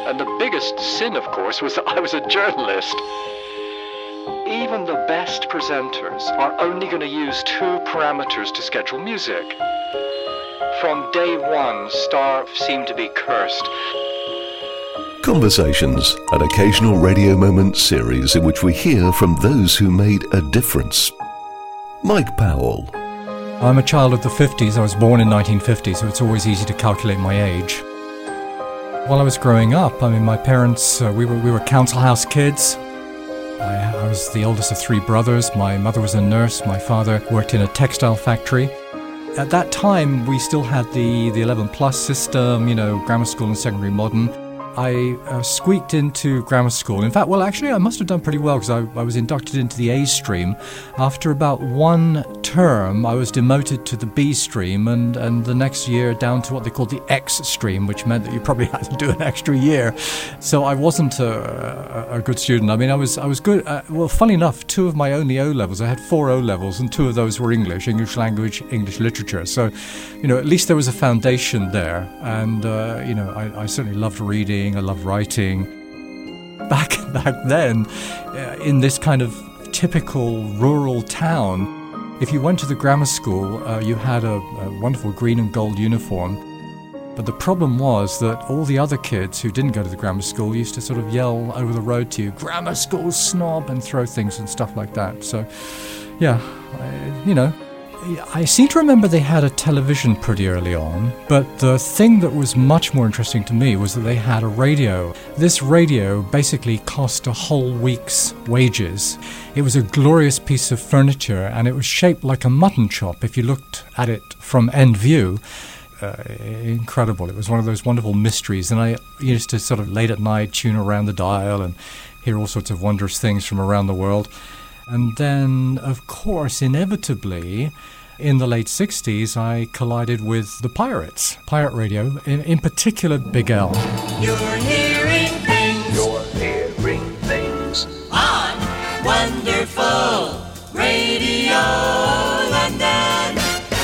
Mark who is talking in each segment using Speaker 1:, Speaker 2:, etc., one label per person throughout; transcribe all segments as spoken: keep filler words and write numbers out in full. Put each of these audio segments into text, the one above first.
Speaker 1: And the biggest sin, of course, was that I was a journalist. Even the best presenters are only going to use two parameters to schedule music. From day one, Star seemed to be cursed.
Speaker 2: Conversations, an occasional Radio Moments series in which we hear from those who made a difference. Mike Powell.
Speaker 3: I'm a child of the fifties. I was born in nineteen fifty, so it's always easy to calculate my age. While I was growing up, I mean, my parents, uh, we were we were council house kids. I, I was the oldest of three brothers. My mother was a nurse. My father worked in a textile factory. At that time, we still had the, the eleven plus system, you know, grammar school and secondary modern. I uh, squeaked into grammar school. In fact, well, actually, I must have done pretty well because I, I was inducted into the A stream. After about one term, I was demoted to the B stream, and, and the next year down to what they called the X stream, which meant that you probably had to do an extra year. So I wasn't a, a, a good student. I mean, I was I was good. Uh, well, funny enough, two of my only O levels, I had four O levels, and two of those were English, English language, English literature. So, you know, at least there was a foundation there, and uh, you know, I, I certainly loved reading. I love writing. Back back then, uh, in this kind of typical rural town, if you went to the grammar school, uh, you had a, a wonderful green and gold uniform. But the problem was that all the other kids who didn't go to the grammar school used to sort of yell over the road to you, "Grammar school snob," and throw things and stuff like that. So, yeah, I, you know. I seem to remember they had a television pretty early on, but the thing that was much more interesting to me was that they had a radio. This radio basically cost a whole week's wages. It was a glorious piece of furniture, and it was shaped like a mutton chop if you looked at it from end view. Uh, incredible. It was one of those wonderful mysteries, and I used to sort of late at night tune around the dial and hear all sorts of wondrous things from around the world. And then, of course, inevitably, in the late sixties, I collided with the Pirates, pirate radio, in, in particular Big L.
Speaker 4: You're hearing things.
Speaker 5: You're hearing things.
Speaker 4: On Wonderful Radio London.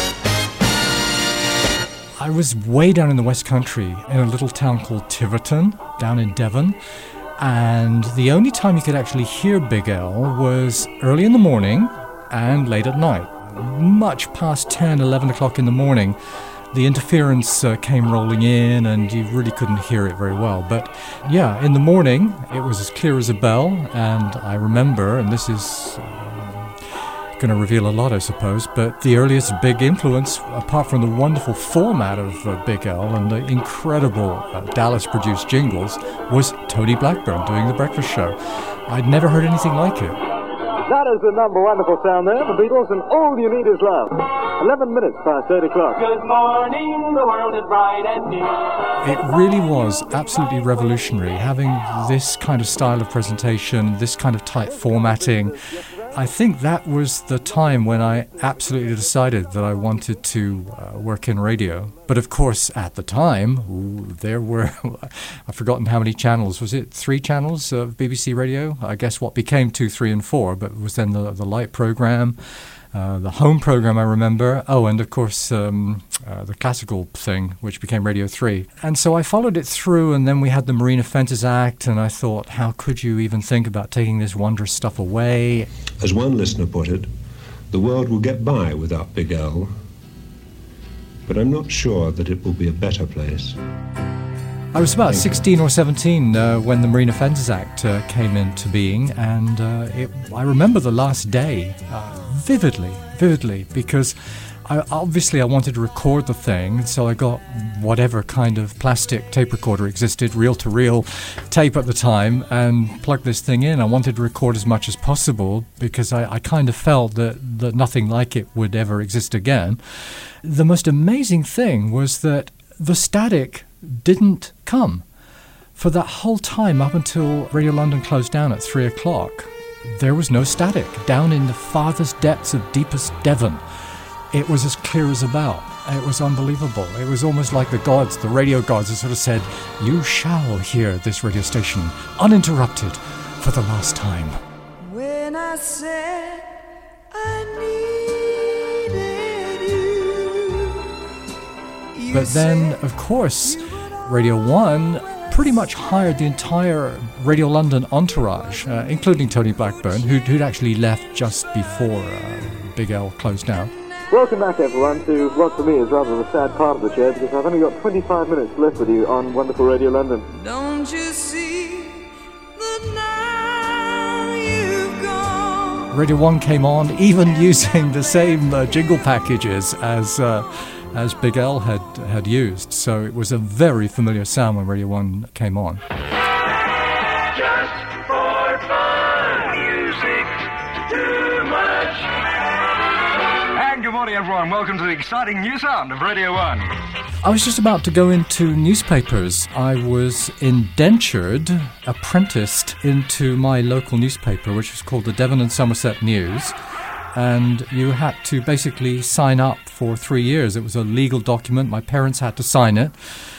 Speaker 3: I was way down in the West Country, in a little town called Tiverton, down in Devon. And the only time you could actually hear Big L was early in the morning and late at night. Much past ten, eleven o'clock in the morning, the interference uh, came rolling in and you really couldn't hear it very well. But yeah, in the morning, it was as clear as a bell. And I remember, and this is uh, going to reveal a lot, I suppose, but the earliest big influence, apart from the wonderful format of uh, Big L and the incredible uh, Dallas-produced jingles, was Tony Blackburn doing The Breakfast Show. I'd never heard anything like it.
Speaker 6: That is the number wonderful sound there, the Beatles, and all you need is love. Eleven minutes past eight o'clock.
Speaker 7: Good morning, the world is bright and new.
Speaker 3: It really was absolutely revolutionary, having this kind of style of presentation, this kind of tight formatting. I think that was the time when I absolutely decided that I wanted to uh, work in radio. But of course, at the time, ooh, there were, I've forgotten how many channels. Was it three channels of B B C Radio? I guess what became two, three, and four, but it was then the, the light program, uh, the home program, I remember. Oh, and of course, um, uh, the classical thing, which became Radio three. And so I followed it through, and then we had the Marine Offences Act, and I thought, how could you even think about taking this wondrous stuff away?
Speaker 5: As one listener put it, the world will get by without Big L, but I'm not sure that it will be a better place.
Speaker 3: I was about sixteen or seventeen uh, when the Marine Offences Act uh, came into being, and uh, it, I remember the last day uh, vividly, vividly, because I, obviously I wanted to record the thing, so I got whatever kind of plastic tape recorder existed, reel-to-reel tape at the time, and plugged this thing in. I wanted to record as much as possible because I, I kind of felt that, that nothing like it would ever exist again. The most amazing thing was that the static didn't come. For that whole time up until Radio London closed down at three o'clock, there was no static. Down in the farthest depths of deepest Devon, it was as clear as a bell. It was unbelievable. It was almost like the gods, the radio gods, that sort of said, you shall hear this radio station uninterrupted for the last time.
Speaker 4: When I said I needed you, you
Speaker 3: But then, of course, Radio one pretty much hired the entire Radio London entourage, uh, including Tony Blackburn, who'd, who'd actually left just before uh, Big L closed down.
Speaker 6: Welcome back, everyone, to what for me is rather the sad part of the show, because I've only got twenty-five minutes left with you on wonderful Radio London.
Speaker 4: Don't you see that now you've gone?
Speaker 3: Radio one came on, even using the same uh, jingle packages as uh, as Big L had had used. So it was a very familiar sound when Radio one came on.
Speaker 7: Just for fun. Music too much. And good morning, everyone. Welcome to the exciting new sound of Radio one.
Speaker 3: I was just about to go into newspapers. I was indentured, apprenticed into my local newspaper, which was called the Devon and Somerset News. And you had to basically sign up for three years. It was a legal document. My parents had to sign it.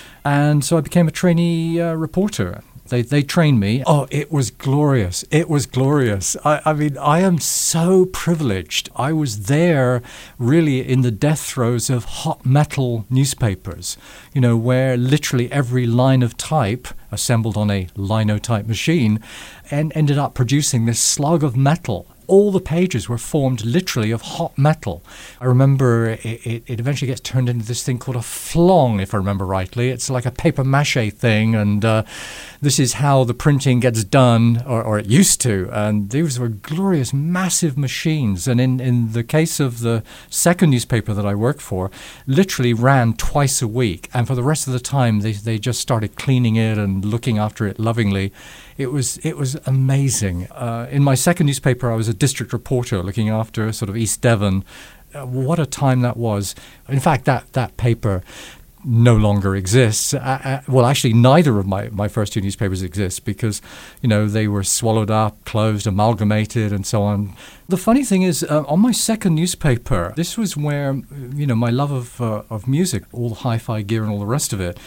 Speaker 3: And so I became a trainee uh, reporter. They they trained me. Oh, it was glorious. It was glorious. I, I mean, I am so privileged. I was there really in the death throes of hot metal newspapers, you know, where literally every line of type assembled on a linotype machine and ended up producing this slug of metal. All the pages were formed literally of hot metal. I remember it, it, it eventually gets turned into this thing called a flong, if I remember rightly. It's like a paper mache thing, and uh, this is how the printing gets done, or, or it used to. And these were glorious, massive machines. And in, in the case of the second newspaper that I worked for, literally ran twice a week. And for the rest of the time, they, they just started cleaning it and looking after it lovingly. It was it was amazing. Uh, in my second newspaper, I was a district reporter looking after sort of East Devon. Uh, what a time that was. In fact, that, that paper no longer exists. Uh, uh, well, actually, neither of my, my first two newspapers exist because, you know, they were swallowed up, closed, amalgamated, and so on. The funny thing is, uh, on my second newspaper, this was where, you know, my love of uh, of music, all the hi-fi gear and all the rest of it,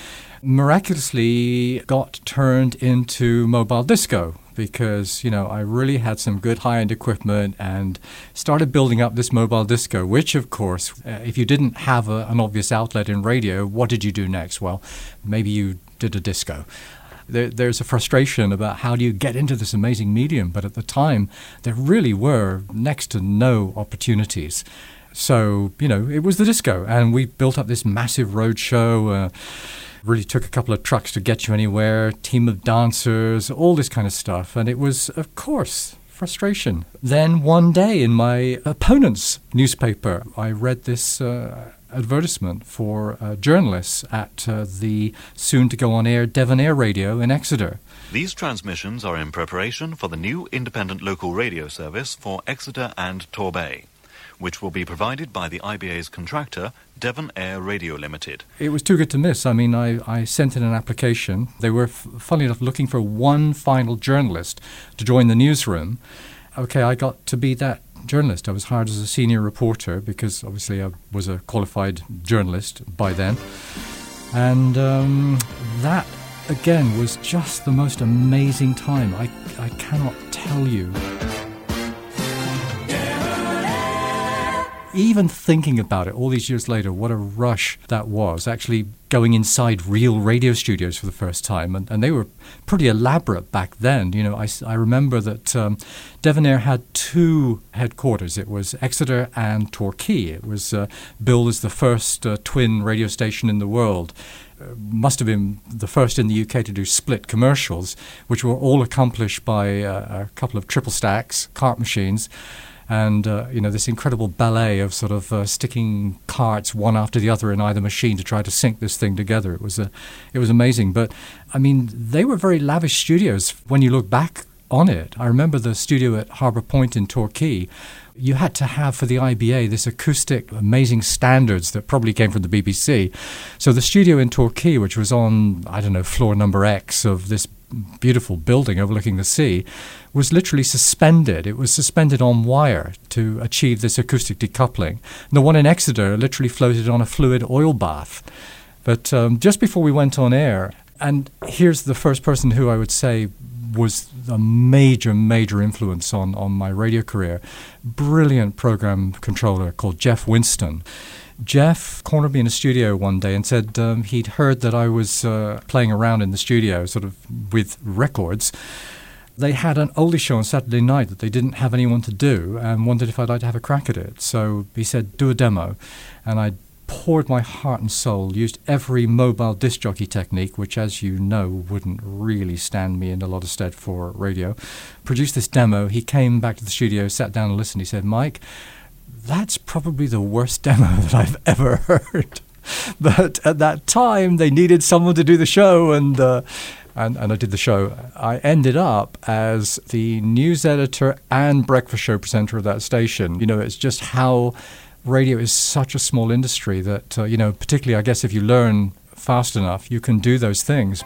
Speaker 3: miraculously got turned into mobile disco because, you know, I really had some good high-end equipment and started building up this mobile disco, which, of course, uh, if you didn't have a, an obvious outlet in radio, what did you do next? Well, maybe you did a disco. There, there's a frustration about how do you get into this amazing medium, but at the time, there really were next to no opportunities. So, you know, it was the disco, and we built up this massive road show, uh, really took a couple of trucks to get you anywhere, team of dancers, all this kind of stuff. And it was, of course, frustration. Then one day in my opponent's newspaper, I read this uh, advertisement for uh, journalists at uh, the soon-to-go-on-air Devon Air Radio in Exeter.
Speaker 8: These transmissions are in preparation for the new independent local radio service for Exeter and Torbay, which will be provided by the I B A's contractor, Devon Air Radio Limited.
Speaker 3: It was too good to miss. I mean, I, I sent in an application. They were, f- funny enough, looking for one final journalist to join the newsroom. Okay, I got to be that journalist. I was hired as a senior reporter because obviously I was a qualified journalist by then. And um, that, again, was just the most amazing time. I, I cannot tell you. Even thinking about it all these years later, what a rush that was, actually going inside real radio studios for the first time. And, and they were pretty elaborate back then. You know, I, I remember that um, Devon Air had two headquarters. It was Exeter and Torquay. It was uh, billed as the first uh, twin radio station in the world. Uh, must have been the first in the U K to do split commercials, which were all accomplished by uh, a couple of triple stacks, cart machines. And, uh, you know, this incredible ballet of sort of uh, sticking carts one after the other in either machine to try to sync this thing together. It was, a, it was amazing. But, I mean, they were very lavish studios when you look back on it. I remember the studio at Harbour Point in Torquay. You had to have for the I B A this acoustic, amazing standards that probably came from the B B C. So the studio in Torquay, which was on, I don't know, floor number X of this beautiful building overlooking the sea, was literally suspended. It was suspended on wire to achieve this acoustic decoupling. And the one in Exeter literally floated on a fluid oil bath. But um, just before we went on air, and here's the first person who I would say was a major, major influence on, on my radio career. Brilliant program controller called Jeff Winston. Jeff cornered me in a studio one day and said um, he'd heard that I was uh, playing around in the studio sort of with records. They had an oldie show on Saturday night that they didn't have anyone to do and wondered if I'd like to have a crack at it. So he said, do a demo. And I poured my heart and soul, used every mobile disc jockey technique, which, as you know, wouldn't really stand me in a lot of stead for radio. Produced this demo. He came back to the studio, sat down and listened. He said, Mike, that's probably the worst demo that I've ever heard. But at that time, they needed someone to do the show, and... Uh, And, and I did the show. I ended up as the news editor and breakfast show presenter of that station. You know, it's just how radio is such a small industry that, uh, you know, particularly, I guess, if you learn fast enough, you can do those things.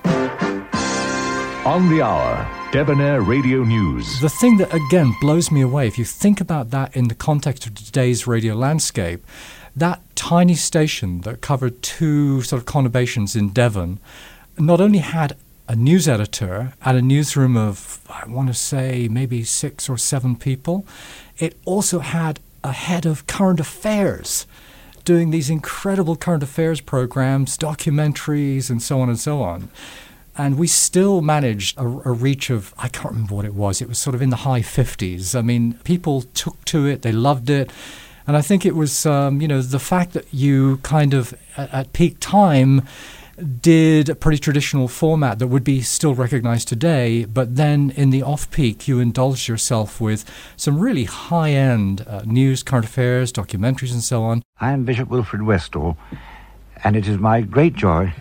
Speaker 9: On the hour, Debonair Radio News.
Speaker 3: The thing that, again, blows me away, if you think about that in the context of today's radio landscape, that tiny station that covered two sort of conurbations in Devon not only had a news editor at a newsroom of, I want to say, maybe six or seven people. It also had a head of current affairs doing these incredible current affairs programs, documentaries, and so on and so on. And we still managed a, a reach of, I can't remember what it was, it was sort of in the high fifties. I mean, people took to it, they loved it. And I think it was, um, you know, the fact that you kind of, at, at peak time, did a pretty traditional format that would be still recognized today, but then in the off-peak you indulged yourself with some really high-end uh, news, current affairs, documentaries and so on.
Speaker 10: I am Bishop Wilfred Westall, and it is my great joy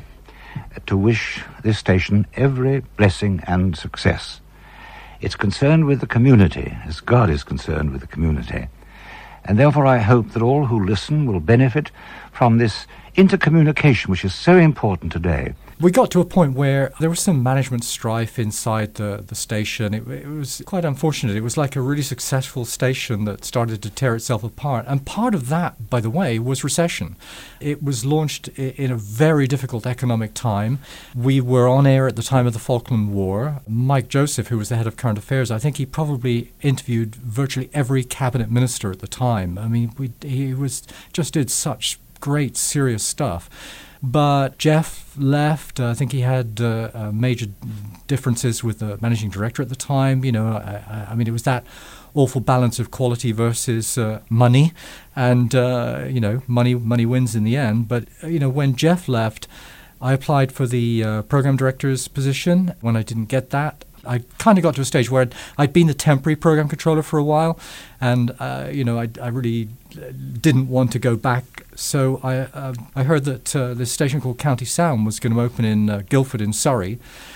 Speaker 10: to wish this station every blessing and success. It's concerned with the community, as God is concerned with the community, and therefore I hope that all who listen will benefit from this intercommunication, which is so important today.
Speaker 3: We got to a point where there was some management strife inside the, the station. It, it was quite unfortunate. It was like a really successful station that started to tear itself apart. And part of that, by the way, was recession. It was launched I- in a very difficult economic time. We were on air at the time of the Falkland War. Mike Joseph, who was the head of current affairs, I think he probably interviewed virtually every cabinet minister at the time. I mean, we, he was just did such great, serious stuff. But Jeff left. Uh, I think he had uh, uh, major differences with the managing director at the time. You know, I, I mean, it was that awful balance of quality versus uh, money. And, uh, you know, money money wins in the end. But, uh, you know, when Jeff left, I applied for the uh, program director's position. When I didn't get that, I kind of got to a stage where I'd, I'd been the temporary program controller for a while, and uh, you know I, I really didn't want to go back. So I uh, I heard that uh, this station called County Sound was going to open in uh, Guildford in Surrey,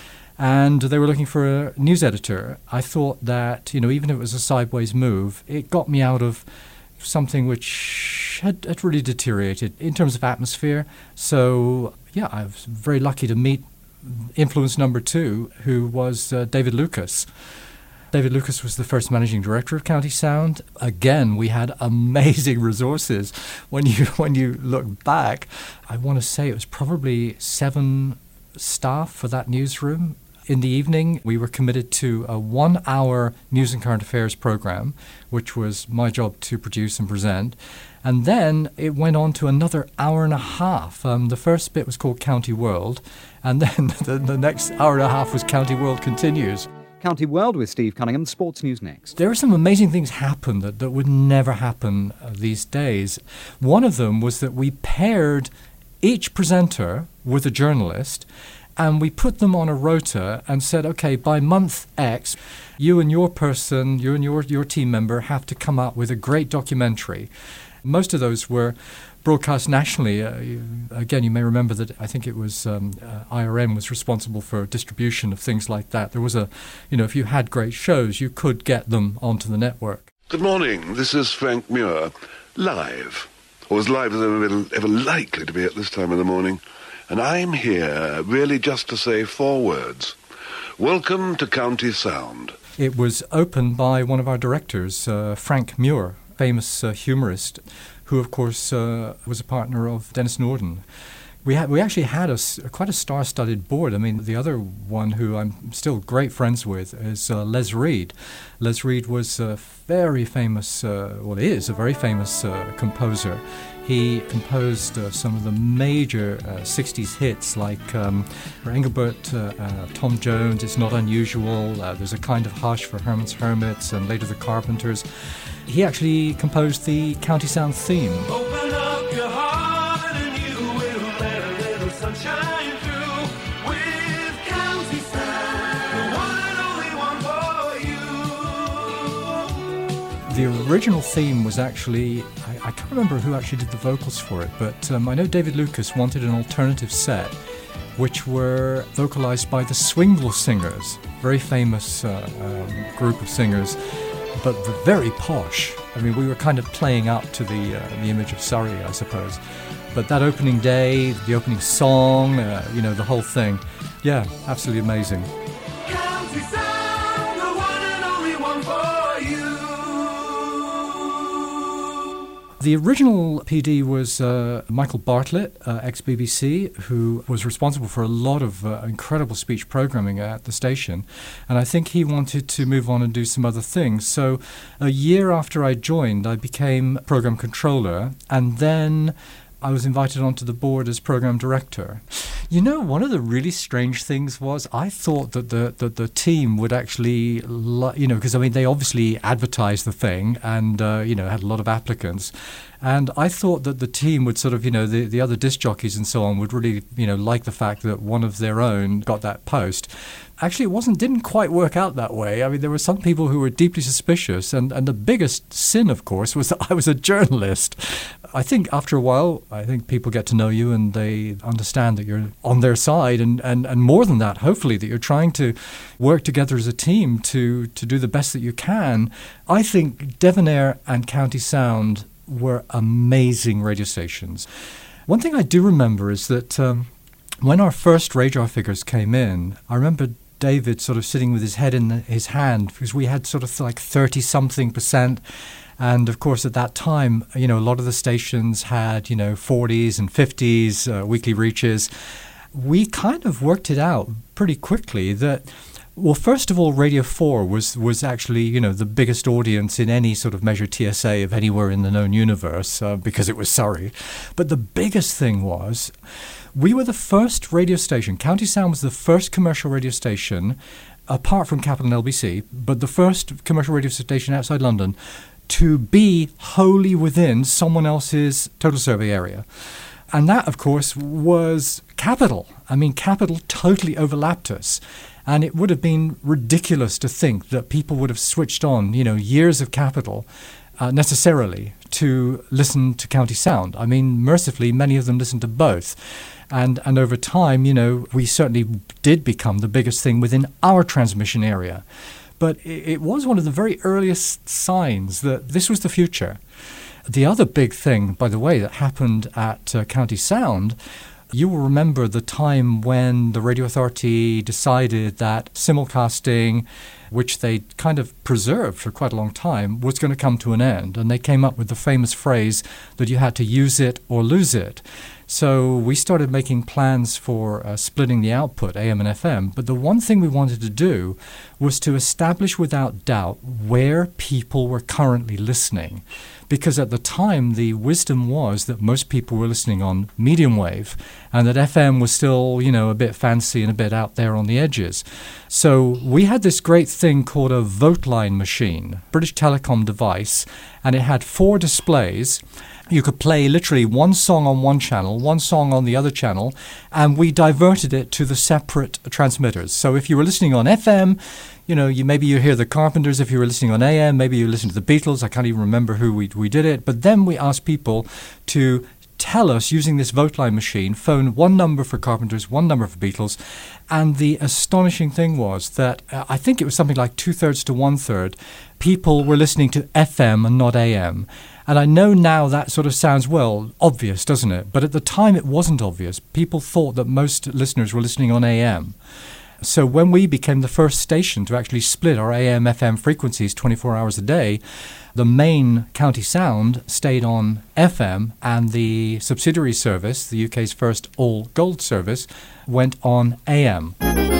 Speaker 3: and they were looking for a news editor. I thought that, you know, even if it was a sideways move, it got me out of something which had, had really deteriorated in terms of atmosphere. So yeah, I was very lucky to meet influence number two, who was uh, David Lucas. David Lucas was the first managing director of County Sound. Again, we had amazing resources. When you when you look back, I want to say it was probably seven staff for that newsroom. In the evening, we were committed to a one-hour news and current affairs program, which was my job to produce and present. And then it went on to another hour and a half. Um, the first bit was called County World, and then the, the next hour and a half was County World Continues.
Speaker 11: County World with Steve Cunningham, Sports News next.
Speaker 3: There are some amazing things happen that, that would never happen uh, these days. One of them was that we paired each presenter with a journalist, and we put them on a rota and said, okay, by month X, you and your person, you and your, your team member have to come up with a great documentary. Most of those were broadcast nationally. Uh, you, again, you may remember that I think it was um, uh, I R M was responsible for distribution of things like that. There was a, you know, if you had great shows, you could get them onto the network.
Speaker 12: Good morning. This is Frank Muir, live, or as live as I'm ever, ever likely to be at this time of the morning. And I'm here really just to say four words. Welcome to County Sound.
Speaker 3: It was opened by one of our directors, uh, Frank Muir, famous uh, humorist, who, of course, uh, was a partner of Dennis Norden. We had we actually had a, quite a star-studded board. I mean, the other one who I'm still great friends with is uh, Les Reed. Les Reed was a very famous, uh, well, is a very famous uh, composer. He composed uh, some of the major uh, sixties hits like um, for Engelbert, uh, uh, Tom Jones, It's Not Unusual, uh, There's a Kind of Hush for Herman's Hermits, and later the Carpenters. He actually composed the County Sound theme.
Speaker 4: Open up your heart and you will let a little sunshine through with County Sound, the one and only one for you.
Speaker 3: The original theme was actually, I, I can't remember who actually did the vocals for it, but um, I know David Lucas wanted an alternative set, which were vocalized by the Swingle Singers, very famous uh, um, group of singers, but very posh. I mean, we were kind of playing up to the uh, the image of Surrey, I suppose. But that opening day, the opening song, uh, you know, the whole thing, yeah, absolutely amazing.
Speaker 4: County Sound, the one and only one for you.
Speaker 3: The original P D was uh, Michael Bartlett, uh, ex-B B C, who was responsible for a lot of uh, incredible speech programming at the station. And I think he wanted to move on and do some other things. So a year after I joined, I became program controller, and then I was invited onto the board as program director. You know, one of the really strange things was I thought that the that the team would actually, li- you know, because I mean they obviously advertised the thing and uh, you know had a lot of applicants, and I thought that the team would sort of, you know, the the other disc jockeys and so on would really, you know, like the fact that one of their own got that post. Actually, it wasn't didn't quite work out that way. I mean, there were some people who were deeply suspicious, and, and the biggest sin, of course, was that I was a journalist. I think after a while, I think people get to know you and they understand that you're on their side, and, and, and more than that, hopefully, that you're trying to work together as a team to, to do the best that you can. I think Devon Air and County Sound were amazing radio stations. One thing I do remember is that um, when our first radar figures came in, I remember David sort of sitting with his head in the, his hand, because we had sort of like thirty-something percent. And, of course, at that time, you know, a lot of the stations had, you know, forties and fifties uh, weekly reaches. We kind of worked it out pretty quickly that, well, first of all, Radio four was, was actually, you know, the biggest audience in any sort of measured T S A of anywhere in the known universe uh, because it was Surrey. But the biggest thing was we were the first radio station. County Sound was the first commercial radio station, apart from Capital and L B C, but the first commercial radio station outside London to be wholly within someone else's total survey area. And that, of course, was Capital. I mean, Capital totally overlapped us. And it would have been ridiculous to think that people would have switched on, you know, years of Capital uh, necessarily to listen to County Sound. I mean, mercifully, many of them listened to both. And and over time, you know, we certainly did become the biggest thing within our transmission area. But it, it was one of the very earliest signs that this was the future. The other big thing, by the way, that happened at uh, County Sound, you will remember the time when the Radio Authority decided that simulcasting, which they kind of preserved for quite a long time, was going to come to an end. And they came up with the famous phrase that you had to use it or lose it. So we started making plans for uh, splitting the output, A M and F M. But the one thing we wanted to do was to establish without doubt where people were currently listening. Because at the time, the wisdom was that most people were listening on medium wave and that F M was still, you know, a bit fancy and a bit out there on the edges. So we had this great thing called a vote line machine, British Telecom device, and it had four displays. You could play literally one song on one channel, one song on the other channel, and we diverted it to the separate transmitters. So if you were listening on F M, you know, you maybe you hear the Carpenters. If you were listening on A M, maybe you listen to the Beatles. I can't even remember who we we did it. But then we asked people to tell us, using this vote line machine, phone one number for Carpenters, one number for Beatles. And the astonishing thing was that uh, I think it was something like two-thirds to one-third people were listening to F M and not A M. And I know now that sort of sounds, well, obvious, doesn't it? But at the time it wasn't obvious. People thought that most listeners were listening on A M. So when we became the first station to actually split our A M F M frequencies twenty-four hours a day, the main County Sound stayed on F M, and the subsidiary service, the U K's first all-gold service, went on A M.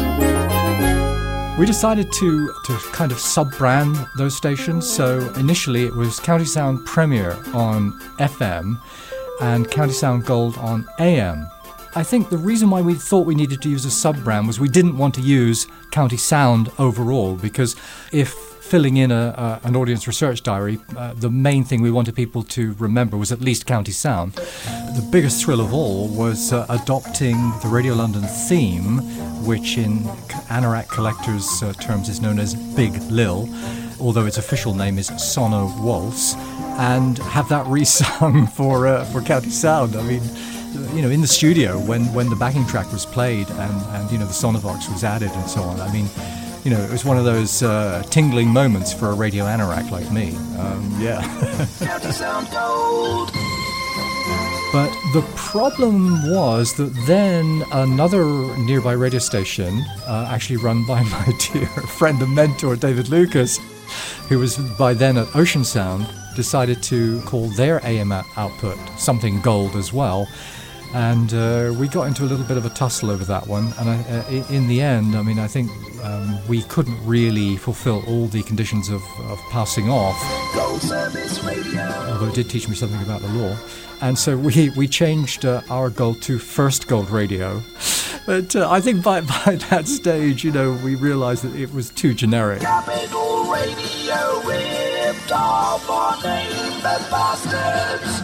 Speaker 3: We decided to, to kind of sub-brand those stations. So initially it was County Sound Premier on F M and County Sound Gold on A M. I think the reason why we thought we needed to use a sub-brand was we didn't want to use County Sound overall, because if filling in a, a, an audience research diary, uh, the main thing we wanted people to remember was at least County Sound. The biggest thrill of all was uh, adopting the Radio London theme, which in Anorak Collector's uh, terms is known as Big Lil, although its official name is Sono Waltz, and have that re-sung for, uh, for County Sound. I mean, you know, in the studio when, when the backing track was played and, and, you know, the Sonovox was added and so on. I mean, you know, it was one of those uh, tingling moments for a radio anorak like me. Um, yeah. But the problem was that then another nearby radio station, uh, actually run by my dear friend and mentor David Lucas, who was by then at Ocean Sound, decided to call their A M output something gold as well. And uh, we got into a little bit of a tussle over that one. And I, uh, in the end, I mean, I think um, we couldn't really fulfill all the conditions of, of passing off. Gold Service Radio. Although it did teach me something about the law. And so we, we changed uh, our gold to First Gold Radio. But uh, I think by, by that stage, you know, we realized that it was too generic. Capital Radio ripped off our name, the bastards.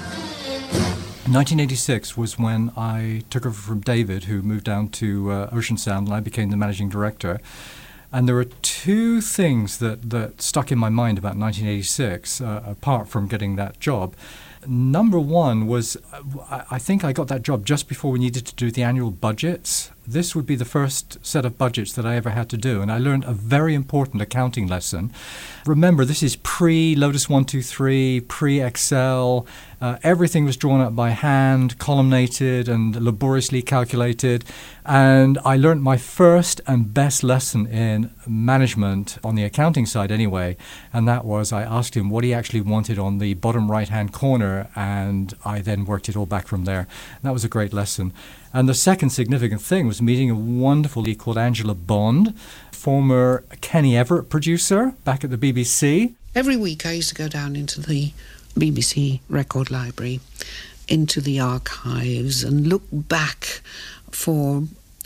Speaker 3: nineteen eighty-six was when I took over from David, who moved down to uh, Ocean Sound, and I became the managing director. And there were two things that, that stuck in my mind about nineteen eighty-six, uh, apart from getting that job. Number one was, uh, I think I got that job just before we needed to do the annual budgets. This would be the first set of budgets that I ever had to do, and I learned a very important accounting lesson. Remember, this is pre-Lotus one two three, pre-Excel. Uh, everything was drawn up by hand, columnated and laboriously calculated. And I learned my first and best lesson in management, on the accounting side anyway, and that was I asked him what he actually wanted on the bottom right-hand corner, and I then worked it all back from there. And that was a great lesson. And the second significant thing was meeting a wonderful lady called Angela Bond, former Kenny Everett producer back at the B B C.
Speaker 13: Every week I used to go down into the B B C record library, into the archives, and look back for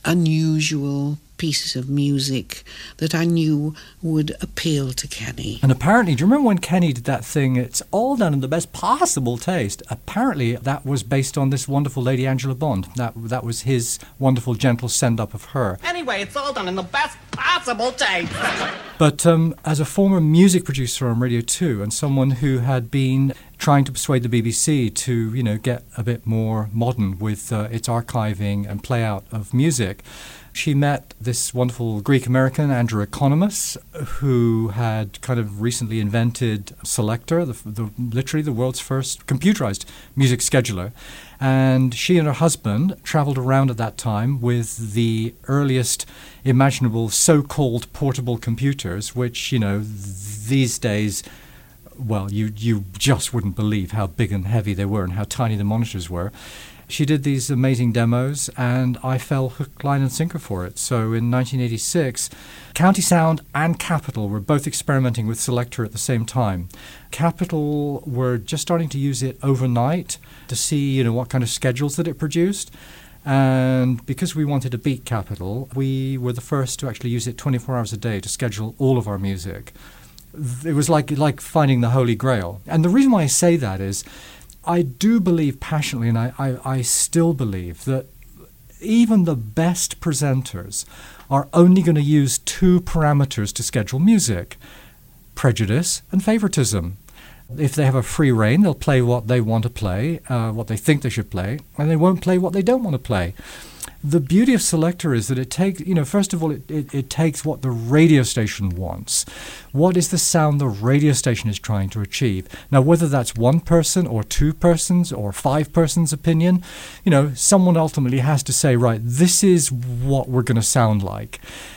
Speaker 13: unusual pieces of music that I knew would appeal to Kenny.
Speaker 3: And apparently, do you remember when Kenny did that thing, it's all done in the best possible taste? Apparently, that was based on this wonderful lady, Angela Bond. That that was his wonderful, gentle send-up of her.
Speaker 14: Anyway, it's all done in the best possible taste.
Speaker 3: But um, as a former music producer on Radio two and someone who had been trying to persuade the B B C to, you know, get a bit more modern with uh, its archiving and play-out of music, she met this wonderful Greek-American, Andrew Economos, who had kind of recently invented Selector, the, the, literally the world's first computerized music scheduler. And she and her husband traveled around at that time with the earliest imaginable so-called portable computers, which, you know, th- these days, well, you, you just wouldn't believe how big and heavy they were and how tiny the monitors were. She did these amazing demos, and I fell hook, line, and sinker for it. So in nineteen eighty-six, County Sound and Capital were both experimenting with Selector at the same time. Capital were just starting to use it overnight to see, you know, what kind of schedules that it produced. And because we wanted to beat Capital, we were the first to actually use it twenty-four hours a day to schedule all of our music. It was like like finding the Holy Grail. And the reason why I say that is, I do believe passionately, and I, I, I still believe, that even the best presenters are only going to use two parameters to schedule music: prejudice and favoritism. If they have a free rein, they'll play what they want to play, uh, what they think they should play, and they won't play what they don't want to play. The beauty of Selector is that it takes, you know, first of all, it, it, it takes what the radio station wants. What is the sound the radio station is trying to achieve? Now, whether that's one person or two persons or five persons' opinion, you know, someone ultimately has to say, right, this is what we're going to sound like.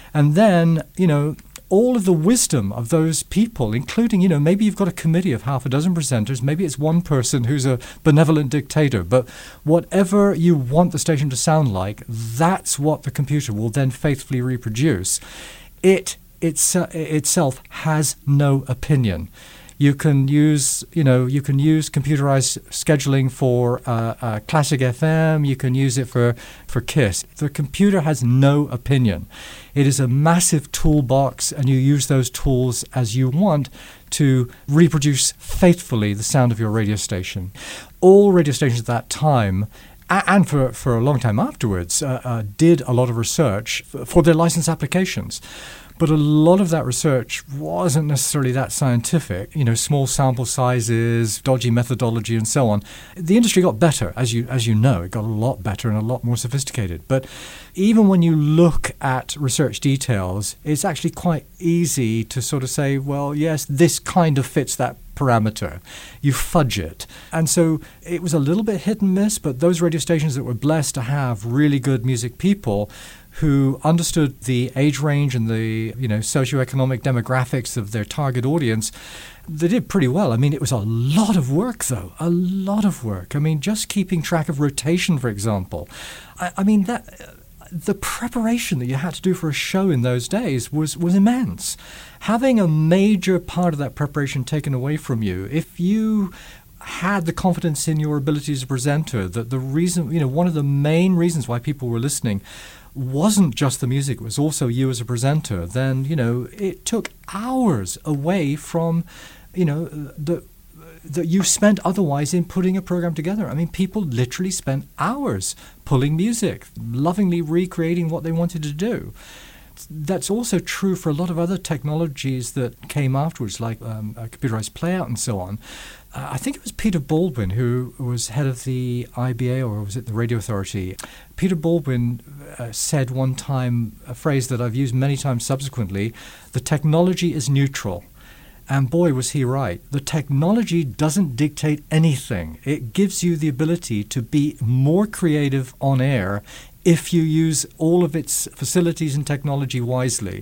Speaker 3: And then, you know, all of the wisdom of those people, including, you know, maybe you've got a committee of half a dozen presenters, maybe it's one person who's a benevolent dictator, but whatever you want the station to sound like, that's what the computer will then faithfully reproduce. It it's, uh, itself has no opinion. You can use, you know, you can use computerized scheduling for uh, uh, classic F M. You can use it for, for KISS. The computer has no opinion. It is a massive toolbox, and you use those tools as you want to reproduce faithfully the sound of your radio station. All radio stations at that time, and for, for a long time afterwards, uh, uh, did a lot of research for their license applications. But a lot of that research wasn't necessarily that scientific, you know, small sample sizes, dodgy methodology, and so on. The industry got better, as you as you know. It got a lot better and a lot more sophisticated. But even when you look at research details, it's actually quite easy to sort of say, well, yes, this kind of fits that parameter. You fudge it. And so it was a little bit hit and miss, but those radio stations that were blessed to have really good music people who understood the age range and the, you know, socioeconomic demographics of their target audience, they did pretty well. I mean, it was a lot of work, though, a lot of work. I mean, just keeping track of rotation, for example. I, I mean, that the preparation that you had to do for a show in those days was, was immense. Having a major part of that preparation taken away from you, if you had the confidence in your ability as a presenter, that the reason, you know, one of the main reasons why people were listening wasn't just the music, it was also you as a presenter, then, you know, it took hours away from, you know, the that you spent otherwise in putting a program together. I mean, people literally spent hours pulling music, lovingly recreating what they wanted to do. That's also true for a lot of other technologies that came afterwards, like um, a computerized playout and so on. Uh, I think it was Peter Baldwin, who was head of the I B A, or was it the Radio Authority? Peter Baldwin uh, said one time a phrase that I've used many times subsequently: the technology is neutral. And boy, was he right. The technology doesn't dictate anything. It gives you the ability to be more creative on air if you use all of its facilities and technology wisely.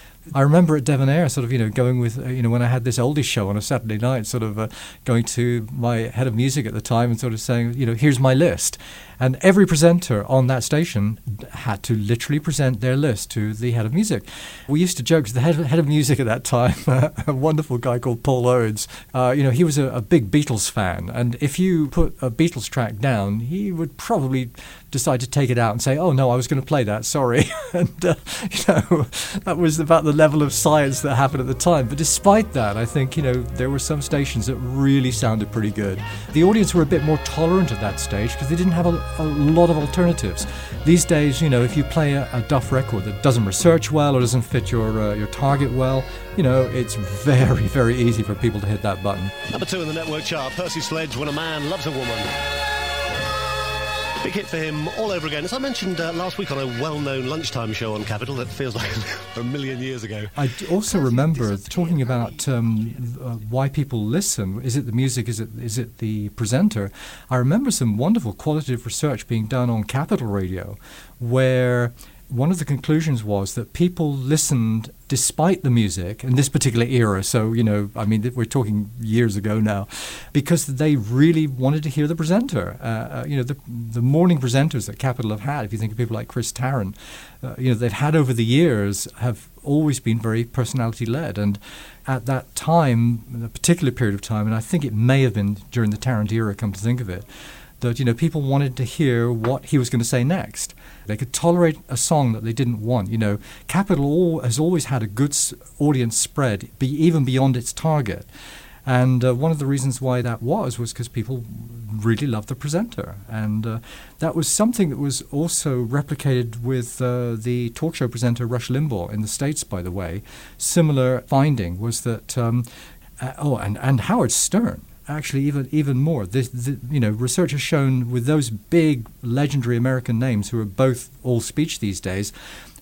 Speaker 3: I remember at Devon Air sort of, you know, going with, uh, you know, when I had this oldies show on a Saturday night, sort of uh, going to my head of music at the time and sort of saying, you know, here's my list. And every presenter on that station had to literally present their list to the head of music. We used to joke, because the head, head of music at that time, a wonderful guy called Paul Oates, uh, you know, he was a, a big Beatles fan. And if you put a Beatles track down, he would probably decide to take it out and say, oh, no, I was going to play that, sorry. and, uh, you know, that was about the level of science that happened at the time. But despite that, I think, you know, there were some stations that really sounded pretty good. The audience were a bit more tolerant at that stage because they didn't have a, a lot of alternatives. These days, you know, if you play a, a Duff record that doesn't research well or doesn't fit your uh, your target well, you know, it's very, very easy for people to hit that button.
Speaker 15: Number two in the network chart, Percy Sledge, When a Man Loves a Woman. Big hit for him all over again. As I mentioned uh, last week on a well-known lunchtime show on Capital that feels like a million years ago.
Speaker 3: I also remember talking about um, uh, why people listen. Is it the music? Is it is it the presenter? I remember some wonderful qualitative research being done on Capital Radio, where one of the conclusions was that people listened despite the music in this particular era. So, you know, I mean, we're talking years ago now, because they really wanted to hear the presenter. Uh, uh, you know, the, the morning presenters that Capital have had, if you think of people like Chris Tarrant, uh, you know, they've had over the years have always been very personality-led. And at that time, in a particular period of time, and I think it may have been during the Tarrant era, come to think of it, that, you know, people wanted to hear what he was going to say next. They could tolerate a song that they didn't want. You know, Capital has always had a good audience spread, be even beyond its target. And uh, one of the reasons why that was was because people really loved the presenter. And uh, that was something that was also replicated with uh, the talk show presenter Rush Limbaugh in the States, by the way. Similar finding was that, um, uh, oh, and, and Howard Stern. Actually, even even more. This, the, you know, research has shown with those big, legendary American names who are both all speech these days,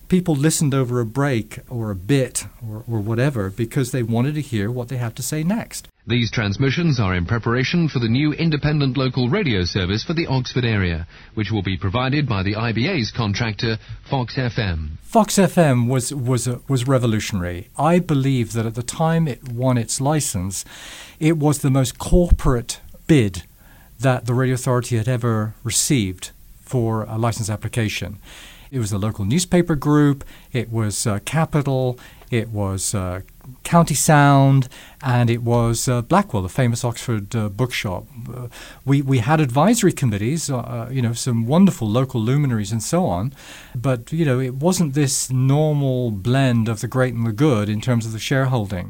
Speaker 3: people listened over a break or a bit or, or whatever because they wanted to hear what they had to say next.
Speaker 16: These transmissions are in preparation for the new independent local radio service for the Oxford area, which will be provided by the I B A's contractor, Fox F M.
Speaker 3: Fox F M was was a, was revolutionary. I believe that at the time it won its license, it was the most corporate bid that the Radio Authority had ever received for a license application. It was a local newspaper group, it was uh, Capital, it was uh, County Sound, and it was uh, Blackwell, the famous Oxford uh, bookshop. Uh, we, we had advisory committees, uh, you know, some wonderful local luminaries and so on, but, you know, it wasn't this normal blend of the great and the good in terms of the shareholding.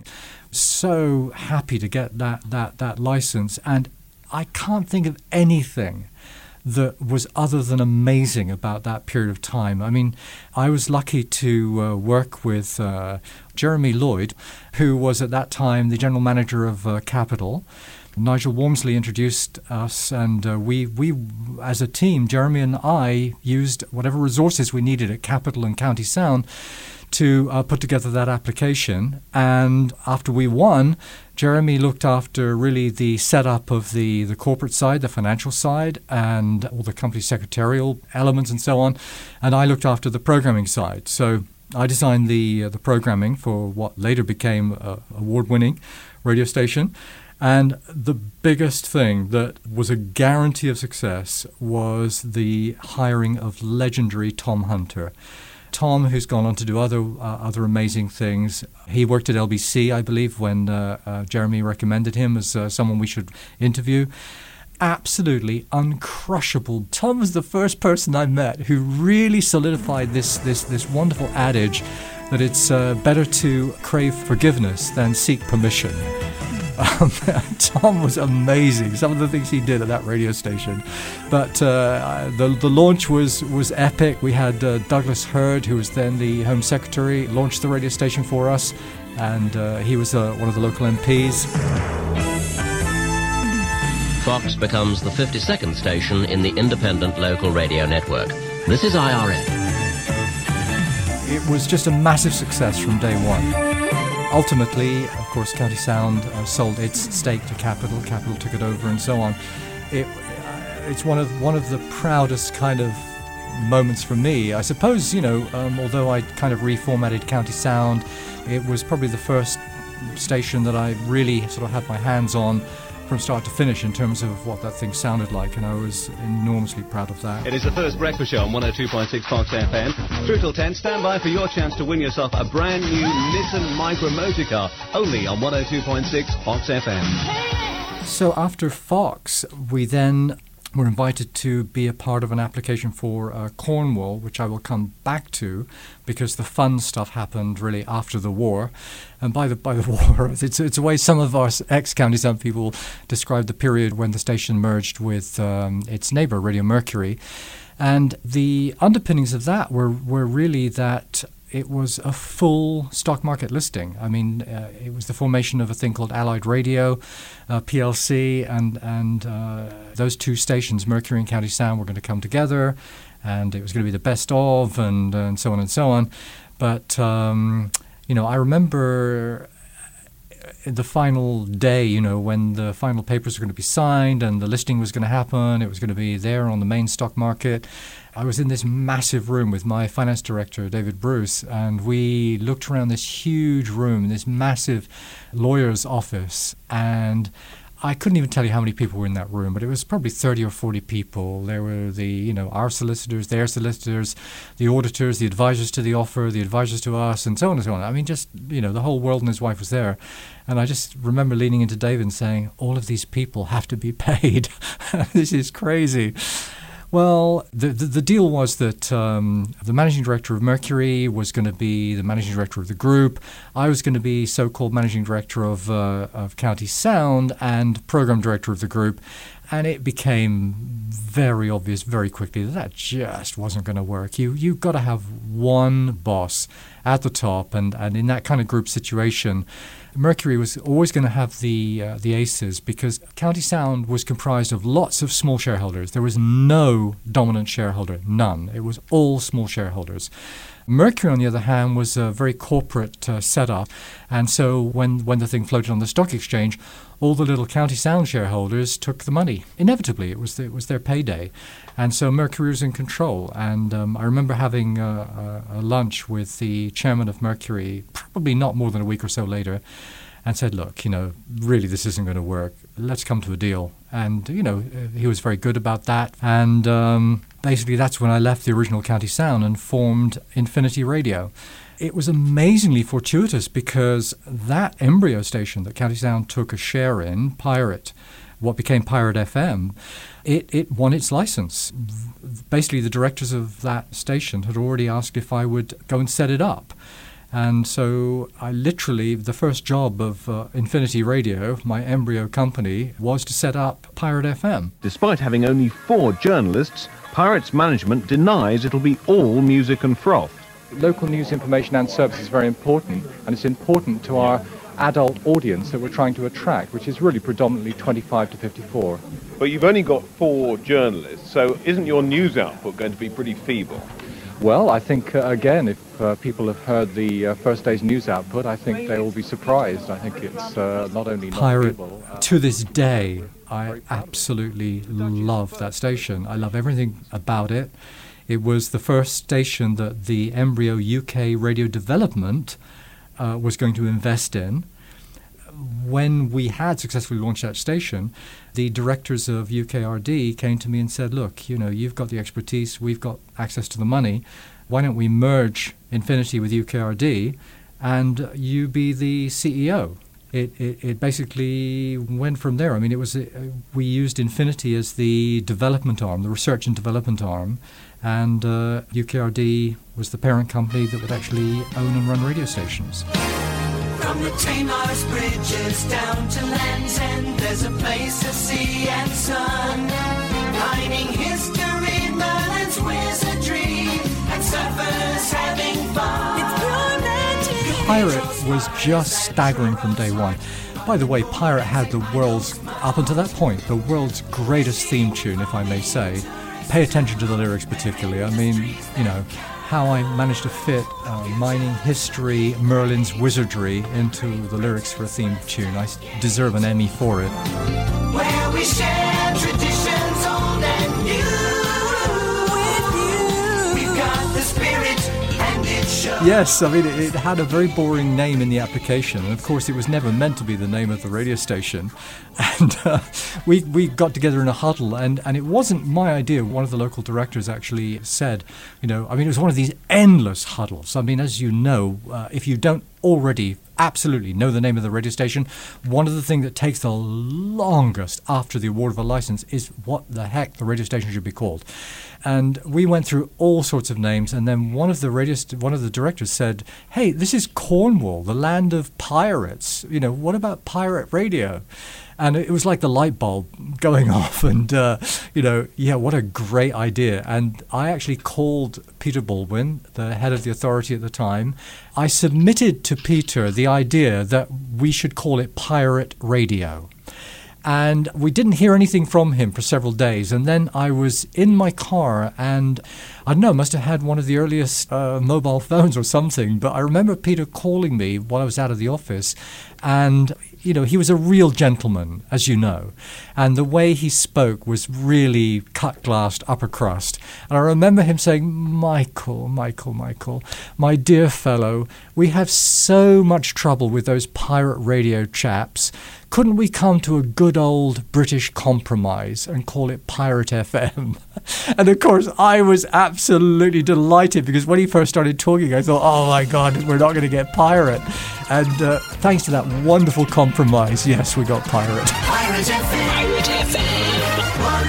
Speaker 3: So happy to get that, that, that license, and I can't think of anything that was other than amazing about that period of time. I mean, I was lucky to uh, work with uh, Jeremy Lloyd, who was at that time the general manager of uh, Capital. Nigel Wormsley introduced us, and uh, we, we, as a team, Jeremy and I, used whatever resources we needed at Capital and County Sound to uh, put together that application. And after we won, Jeremy looked after really the setup of the, the corporate side, the financial side, and all the company secretarial elements and so on. And I looked after the programming side. So I designed the uh, the programming for what later became an award-winning radio station. And the biggest thing that was a guarantee of success was the hiring of legendary Tom Hunter. Tom, who's gone on to do other uh, other amazing things. He worked at L B C, I believe, when uh, uh, Jeremy recommended him as uh, someone we should interview. Absolutely uncrushable. Tom was the first person I met who really solidified this this this wonderful adage that it's uh, better to crave forgiveness than seek permission. Um, Tom was amazing, some of the things he did at that radio station. But uh, the the launch was, was epic. We had uh, Douglas Hurd, who was then the Home Secretary, launched the radio station for us, and uh, he was uh, one of the local M Ps.
Speaker 17: Fox becomes the fifty-second station in the independent local radio network. This is I R N.
Speaker 3: It was just a massive success from day one. Ultimately, of course, County Sound uh, sold its stake to Capital. Capital took it over, and so on. It, uh, it's one of one of the proudest kind of moments for me. I suppose, you know, um, although I kind of reformatted County Sound, it was probably the first station that I really sort of had my hands on from start to finish in terms of what that thing sounded like, and I was enormously proud of that.
Speaker 18: It is the first breakfast show on one oh two point six Fox F M. Through till ten, stand by for your chance to win yourself a brand new Nissan Micra motor car, only on one oh two point six Fox F M.
Speaker 3: So after Fox, we then were invited to be a part of an application for uh, Cornwall, which I will come back to, because the fun stuff happened really after the war. And by the by the war, it's it's a way some of our ex-County Sound people described the period when the station merged with um, its neighbour, Radio Mercury. And the underpinnings of that were, were really that it was a full stock market listing. I mean, uh, it was the formation of a thing called Allied Radio, uh, P L C, and and uh, those two stations, Mercury and County Sound, were going to come together, and it was going to be the best of, and, and so on and so on. But, um, you know, I remember the final day, you know, when the final papers were going to be signed and the listing was going to happen, it was going to be there on the main stock market. I was in this massive room with my finance director, David Bruce, and we looked around this huge room, this massive lawyer's office, and I couldn't even tell you how many people were in that room, but it was probably thirty or forty people. There were the, you know, our solicitors, their solicitors, the auditors, the advisors to the offer, the advisors to us, and so on and so on. I mean, just, you know, the whole world and his wife was there. And I just remember leaning into David and saying, all of these people have to be paid. This is crazy. Well, the, the the deal was that um, the managing director of Mercury was going to be the managing director of the group. I was going to be so-called managing director of uh, of County Sound and program director of the group. And it became very obvious very quickly that that just wasn't going to work. You, you've got to have one boss at the top, and, and in that kind of group situation, Mercury was always going to have the uh, the aces, because County Sound was comprised of lots of small shareholders. There was no dominant shareholder, none. It was all small shareholders. Mercury, on the other hand, was a very corporate uh, setup, and so when, when the thing floated on the stock exchange, all the little County Sound shareholders took the money. Inevitably, it was the, it was their payday, and so Mercury was in control. And um, I remember having uh, a, a lunch with the chairman of Mercury, probably not more than a week or so later, and said, look, you know, really this isn't going to work. Let's come to a deal. And, you know, he was very good about that. And um, basically that's when I left the original County Sound and formed Infinity Radio. It was amazingly fortuitous because that embryo station that County Sound took a share in, Pirate, what became Pirate F M, it, it won its license. Basically, the directors of that station had already asked if I would go and set it up. And so I literally, the first job of uh, Infinity Radio, my embryo company, was to set up Pirate F M.
Speaker 19: Despite having only four journalists, Pirate's management denies it'll be all music and froth.
Speaker 20: Local news information and service is very important, and it's important to our adult audience that we're trying to attract, which is really predominantly twenty-five to fifty-four.
Speaker 19: But you've only got four journalists, so isn't your news output going to be pretty feeble?
Speaker 20: Well, I think, uh, again, if uh, people have heard the uh, first day's news output, I think they will be surprised. I think it's uh, not only not
Speaker 3: Pirate,
Speaker 20: feeble, uh,
Speaker 3: to this day, I absolutely love that station. I love everything about it. It was the first station that the embryo U K radio development uh, was going to invest in. When we had successfully launched that station, the directors of U K R D came to me and said, look, you know, you've got the expertise, we've got access to the money. Why don't we merge Infinity with U K R D and you be the C E O? It, it, it basically went from there. I mean, it was uh, we used Infinity as the development arm, the research and development arm, and uh, U K R D was the parent company that would actually own and run radio stations.
Speaker 4: From the Tamar's bridges down to Land's End, there's a place of sea and sun, mining history, Merlin's wizardry, and surfers having fun. It's pure magic.
Speaker 3: Pirate was just staggering from day one. By the way, Pirate had the world's, up until that point, the world's greatest theme tune, if I may say. Pay attention to the lyrics particularly. I mean, you know, how I managed to fit uh, mining history, Merlin's wizardry into the lyrics for a theme tune. I s- deserve an Emmy for it.
Speaker 4: Where we share traditions old and new. With you, we've got the spirit and it shows.
Speaker 3: Yes, I mean, it, it had a very boring name in the application, and of course it was never meant to be the name of the radio station. And uh, we we got together in a huddle, and, and it wasn't my idea. One of the local directors actually said, you know, I mean, it was one of these endless huddles. I mean, as you know, uh, if you don't already absolutely know the name of the radio station, one of the things that takes the longest after the award of a license is what the heck the radio station should be called. And we went through all sorts of names, and then one of the radio st- one of the directors said, hey, this is Cornwall, the land of pirates. You know, what about pirate radio? And it was like the light bulb going off, and, uh, you know, yeah, what a great idea. And I actually called Peter Baldwin, the head of the authority at the time. I submitted to Peter the idea that we should call it Pirate Radio. And we didn't hear anything from him for several days. And then I was in my car, and I don't know, must have had one of the earliest uh, mobile phones or something. But I remember Peter calling me while I was out of the office. And, you know, he was a real gentleman, as you know. And the way he spoke was really cut glass, upper crust. And I remember him saying, Michael, Michael, Michael, my dear fellow, we have so much trouble with those pirate radio chaps. Couldn't we come to a good old British compromise and call it Pirate F M? And of course, I was absolutely delighted, because when he first started talking, I thought, oh my God, we're not going to get Pirate. And uh, thanks to that wonderful compromise, yes, we got Pirate.
Speaker 4: Pirate F M. Pirate F M. one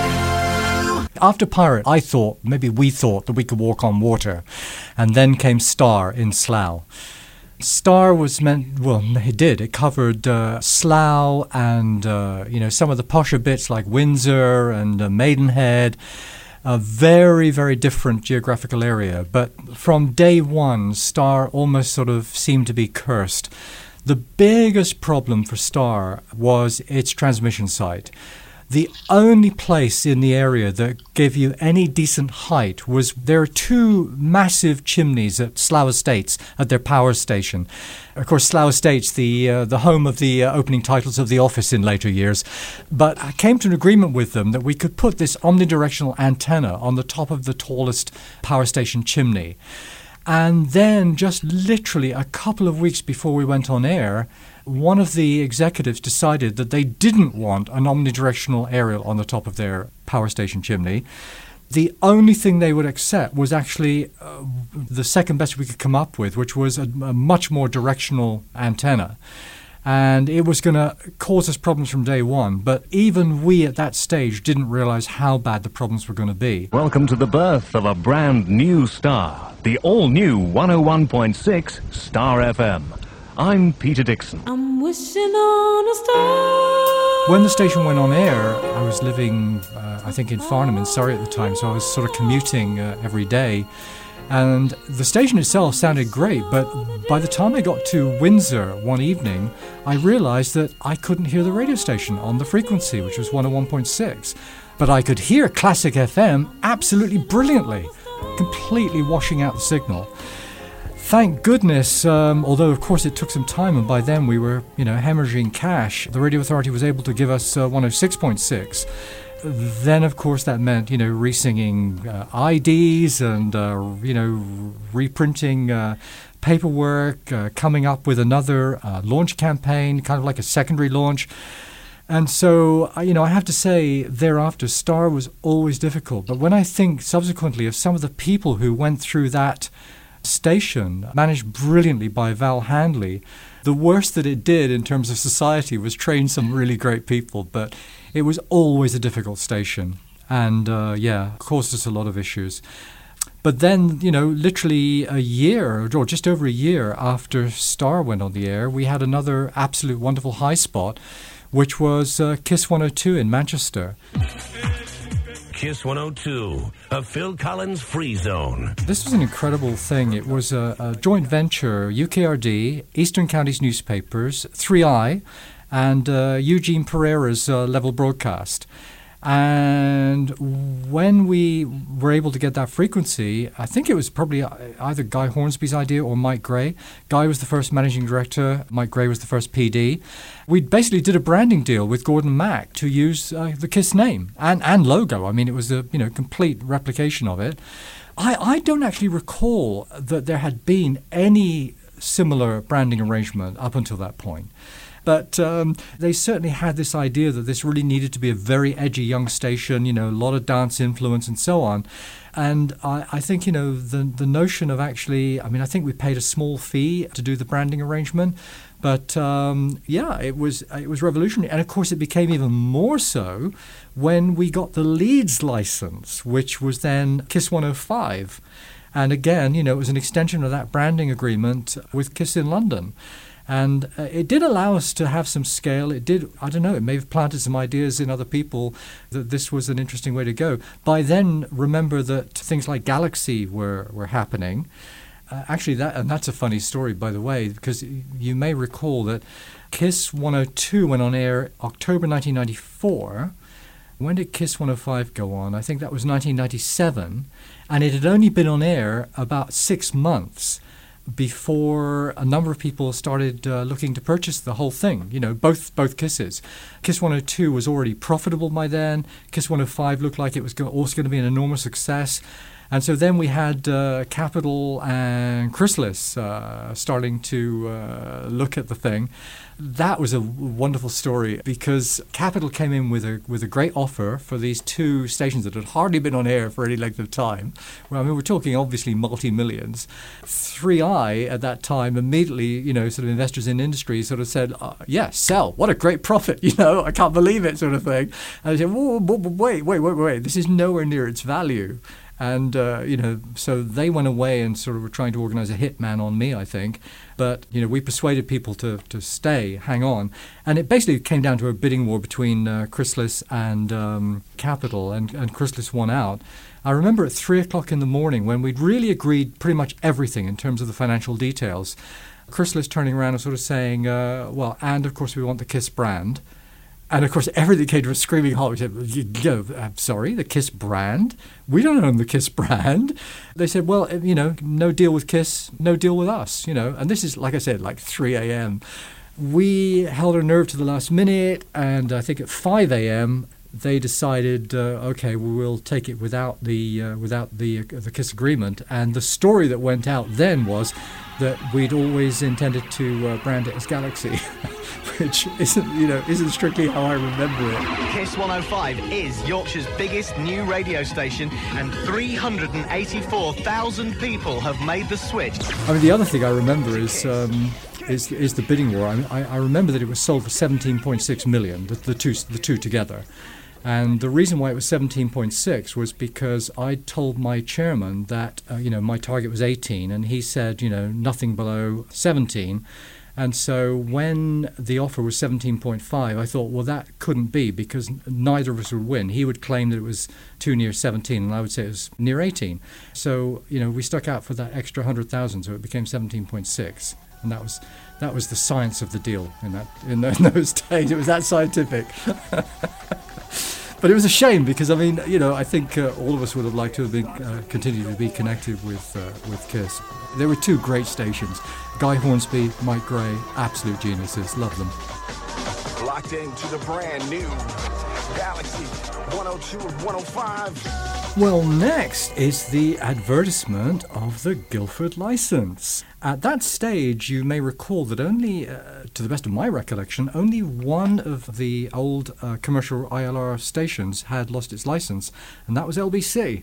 Speaker 4: oh two.
Speaker 3: After Pirate, I thought, maybe we thought, that we could walk on water. And then came Star in Slough. Star was meant, well, it did. It covered uh, Slough and, uh, you know, some of the posher bits like Windsor and uh, Maidenhead. A very, very different geographical area. But from day one, Star almost sort of seemed to be cursed. The biggest problem for Star was its transmission site. The only place in the area that gave you any decent height was there are two massive chimneys at Slough Estates at their power station. Of course, Slough Estates, the uh, the home of the uh, opening titles of The Office in later years. But I came to an agreement with them that we could put this omnidirectional antenna on the top of the tallest power station chimney. And then just literally a couple of weeks before we went on air, one of the executives decided that they didn't want an omnidirectional aerial on the top of their power station chimney. The only thing they would accept was actually uh, the second best we could come up with, which was a, a much more directional antenna. And it was going to cause us problems from day one. But even we at that stage didn't realize how bad the problems were going to be.
Speaker 9: Welcome to the birth of a brand new star, the all-new one oh one point six Star F M. I'm Peter Dixon.
Speaker 4: I'm wishing on a star.
Speaker 3: When the station went on air, I was living, uh, I think, in Farnham in Surrey at the time, so I was sort of commuting uh, every day. And the station itself sounded great, but by the time I got to Windsor one evening, I realized that I couldn't hear the radio station on the frequency, which was one oh one point six. But I could hear Classic F M absolutely brilliantly, completely washing out the signal. Thank goodness, um, although of course it took some time, and by then we were, you know, hemorrhaging cash, the Radio Authority was able to give us uh, one oh six point six. Then, of course, that meant, you know, re-singing uh, I Ds and, uh, you know, reprinting uh, paperwork, uh, coming up with another uh, launch campaign, kind of like a secondary launch. And so, uh, you know, I have to say, thereafter, Star was always difficult. But when I think subsequently of some of the people who went through that station, managed brilliantly by Val Handley, the worst that it did in terms of society was train some really great people. But it was always a difficult station, and uh, yeah, caused us a lot of issues. But then, you know, literally a year, or just over a year after Star went on the air, we had another absolute wonderful high spot, which was uh, Kiss one oh two in Manchester.
Speaker 21: Kiss one oh two, a Phil Collins free zone.
Speaker 3: This was an incredible thing. It was a, a joint venture, U K R D, Eastern Counties Newspapers, three I, and uh, Eugene Pereira's uh, Level Broadcast. And when we were able to get that frequency, I think it was probably either Guy Hornsby's idea or Mike Gray. Guy was the first managing director. Mike Gray was the first P D. We basically did a branding deal with Gordon Mack to use uh, the KISS name and, and logo. I mean, it was a you know complete replication of it. I, I don't actually recall that there had been any similar branding arrangement up until that point. But um, they certainly had this idea that this really needed to be a very edgy young station, you know, a lot of dance influence and so on. And I, I think, you know, the the notion of actually, I mean, I think we paid a small fee to do the branding arrangement. But, um, yeah, it was it was revolutionary. And, of course, it became even more so when we got the Leeds license, which was then KISS one oh five. And, again, you know, it was an extension of that branding agreement with KISS in London. And uh, it did allow us to have some scale. It did, I don't know, it may have planted some ideas in other people that this was an interesting way to go. By then, remember that things like Galaxy were, were happening. Uh, actually, that and that's a funny story, by the way, because you may recall that KISS one oh two went on air October nineteen ninety-four. When did KISS one oh five go on? I think that was nineteen ninety-seven. And it had only been on air about six months before a number of people started uh, looking to purchase the whole thing, you know, both both KISSes. KISS one oh two was already profitable by then. KISS one oh five looked like it was go- also going to be an enormous success. And so then we had uh, Capitol and Chrysalis uh, starting to uh, look at the thing. That was a wonderful story because Capitol came in with a with a great offer for these two stations that had hardly been on air for any length of time. Well, I mean, we're talking obviously multi-millions. three I at that time immediately, you know, sort of investors in industry sort of said, uh, yeah, sell. What a great profit, you know, I can't believe it sort of thing. And I said, whoa, whoa, whoa, wait, wait, wait, wait, this is nowhere near its value. And, uh, you know, so they went away and sort of were trying to organize a hitman on me, I think. But, you know, we persuaded people to, to stay, hang on. And it basically came down to a bidding war between uh, Chrysalis and um, Capitol, and, and Chrysalis won out. I remember at three o'clock in the morning when we'd really agreed pretty much everything in terms of the financial details, Chrysalis turning around and sort of saying, uh, well, and of course we want the KISS brand. And, of course, everything came to a screaming halt. We said, you know, I'm sorry, the Kiss brand? We don't own the Kiss brand. They said, well, you know, no deal with Kiss, no deal with us, you know. And this is, like I said, like three a.m. We held our nerve to the last minute, and I think at five a.m., they decided, uh, okay, well, we'll take it without the uh, without the uh, the Kiss agreement. And the story that went out then was that we'd always intended to uh, brand it as Galaxy, which isn't, you know, isn't strictly how I remember it.
Speaker 1: Kiss one oh five is Yorkshire's biggest new radio station, and three hundred eighty-four thousand people have made the switch.
Speaker 3: I mean, the other thing I remember is. Um, Is, is the bidding war. I, mean, I, I remember that it was sold for seventeen point six million, the, the two the two together. And the reason why it was seventeen point six was because I told my chairman that, uh, you know, my target was eighteen, and he said, you know, nothing below seventeen. And so when the offer was seventeen point five, I thought, well, that couldn't be, because neither of us would win. He would claim that it was too near seventeen, and I would say it was near eighteen. So, you know, we stuck out for that extra one hundred thousand, so it became seventeen point six. And that was that was the science of the deal in that in those days. It was that scientific. But it was a shame, because I mean, you know, I think uh, all of us would have liked to have been uh, continued to be connected with uh, with Kiss. There were two great stations: Guy Hornsby, Mike Gray, absolute geniuses. Love them.
Speaker 21: Locked into the brand new Galaxy one oh two and one oh five.
Speaker 3: Well, next is the advertisement of the Guildford license. At that stage, you may recall that only, uh, to the best of my recollection, only one of the old uh, commercial I L R stations had lost its license, and that was L B C.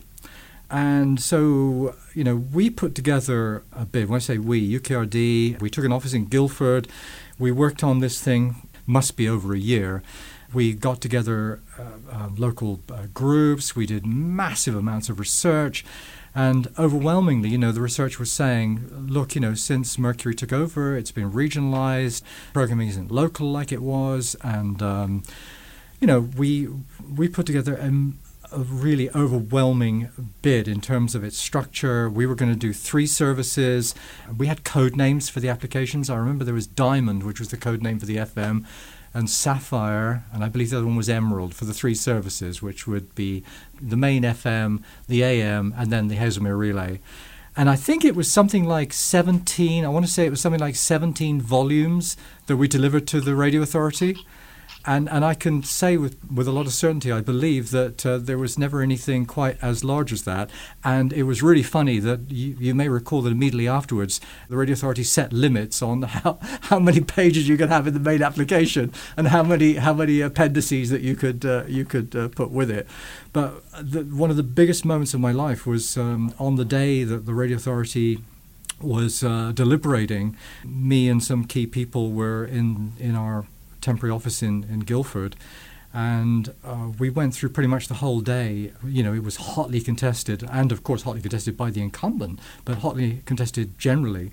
Speaker 3: And so, you know, we put together a bid. When I say we, U K R D, we took an office in Guildford. We worked on this thing, must be over a year. We got together uh, uh, local uh, groups. We did massive amounts of research. And overwhelmingly, you know, the research was saying, look, you know, since Mercury took over, it's been regionalized. Programming isn't local like it was. And, um, you know, we we put together a, a really overwhelming bid in terms of its structure. We were going to do three services. We had code names for the applications. I remember there was Diamond, which was the code name for the F M, and Sapphire, and I believe the other one was Emerald, for the three services, which would be the main F M, the A M, and then the Hazelmere Relay. And I think it was something like seventeen, I want to say it was something like seventeen volumes that we delivered to the Radio Authority. And and I can say with, with a lot of certainty, I believe that uh, there was never anything quite as large as that. And it was really funny that you, you may recall that immediately afterwards, the Radio Authority set limits on how, how many pages you could have in the main application and how many how many appendices that you could uh, you could uh, put with it. But the, one of the biggest moments of my life was um, on the day that the Radio Authority was uh, deliberating. Me and some key people were in in our temporary office in, in Guildford, and uh, we went through pretty much the whole day. You know, it was hotly contested, and of course hotly contested by the incumbent, but hotly contested generally.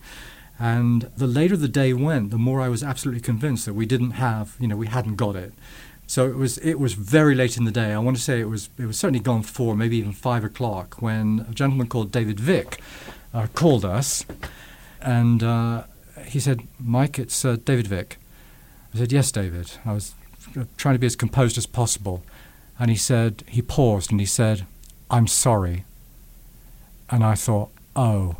Speaker 3: And the later the day went, the more I was absolutely convinced that we didn't have, you know, we hadn't got it. So it was it was very late in the day. I want to say it was it was certainly gone four, maybe even five o'clock, when a gentleman called David Vick uh, called us, and uh, he said, "Mike, it's uh, David Vick." I said, "Yes, David." I was trying to be as composed as possible. And he said, he paused and he said, "I'm sorry." And I thought, oh,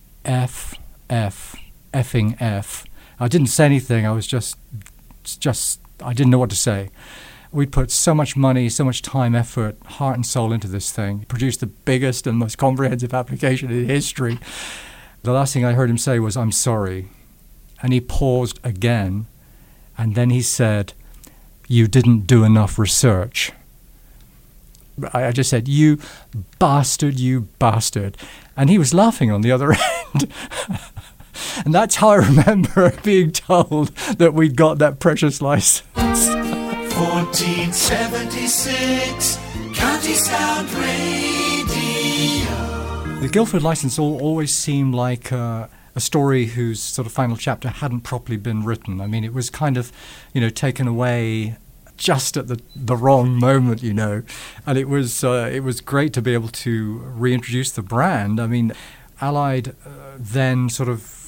Speaker 3: F, F, effing F. I didn't say anything. I was just, just, I didn't know what to say. We'd put so much money, so much time, effort, heart and soul into this thing, produced the biggest and most comprehensive application in history. The last thing I heard him say was, "I'm sorry." And he paused again. And then he said, "You didn't do enough research." I, I just said, "You bastard, you bastard." And he was laughing on the other end. And that's how I remember being told that we'd got that precious license.
Speaker 4: fourteen seventy-six, County Sound Radio.
Speaker 3: The Guildford license all, always seemed like uh, a story whose sort of final chapter hadn't properly been written. I mean, it was kind of, you know, taken away just at the the wrong moment, you know. And it was uh, it was great to be able to reintroduce the brand. I mean, Allied uh, then sort of